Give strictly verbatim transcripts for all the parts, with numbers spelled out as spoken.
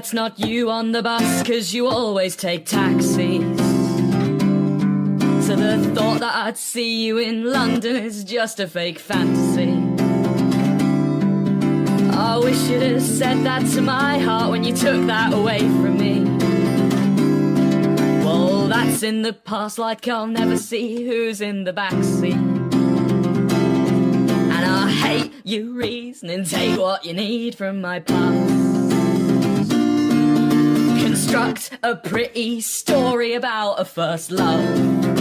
that's not you on the bus, 'cause you always take taxis. So the thought that I'd see you in London is just a fake fantasy. I wish you'd have said that to my heart when you took that away from me. Well, that's in the past, like I'll never see who's in the backseat. And I hate you reasoning, take what you need from my past. Construct a pretty story about a first love,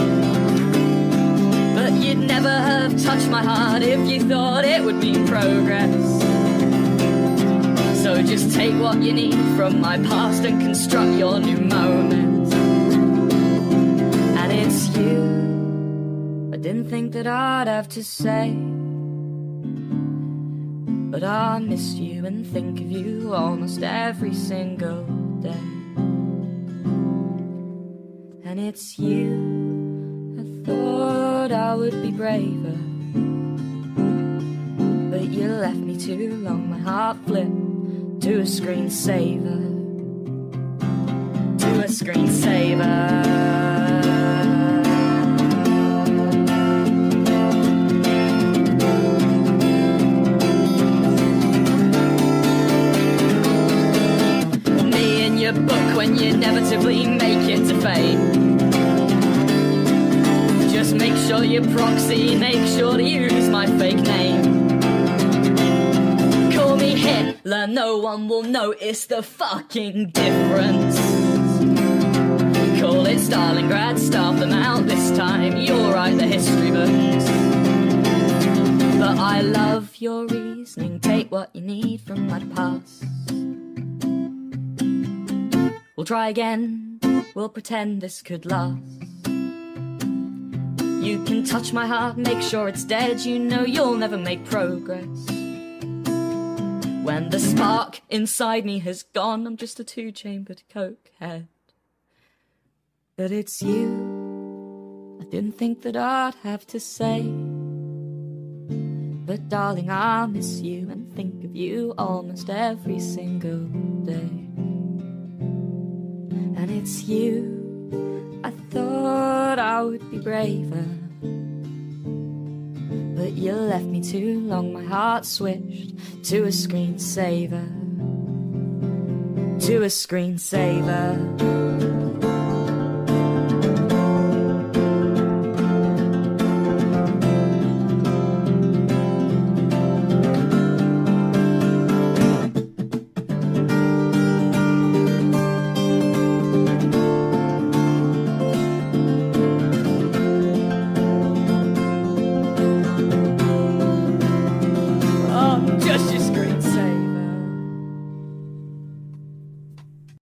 but you'd never have touched my heart if you thought it would mean progress. So just take what you need from my past and construct your new moment. And it's you I didn't think that I'd have to say, but I miss you and think of you almost every single day. And it's you I thought I would be braver, but you left me too long. My heart flipped to a screensaver, to a screensaver. Me in your book when you inevitably make it to fame. Just make sure you proxy, make sure to use my fake name. Call me Hitler, no one will notice the fucking difference. Call it Stalingrad, starve them out this time, you'll write the history books. But I love your reasoning, take what you need from my past. We'll try again, we'll pretend this could last. You can touch my heart, make sure it's dead, you know you'll never make progress. When the spark inside me has gone, I'm just a two-chambered coke head. But it's you I didn't think that I'd have to say, but darling, I miss you and think of you almost every single day. And it's you I thought I would be braver, but you left me too long. My heart switched to a screensaver, to a screensaver.